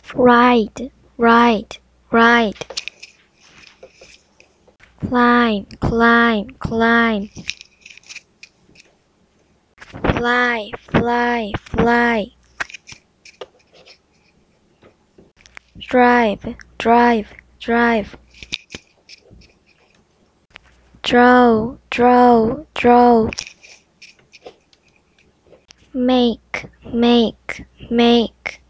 ride, ride, ride. Climb, climb, climb. Fly, fly, fly. Drive, drive, drive. Draw, draw, draw. Make, make, make.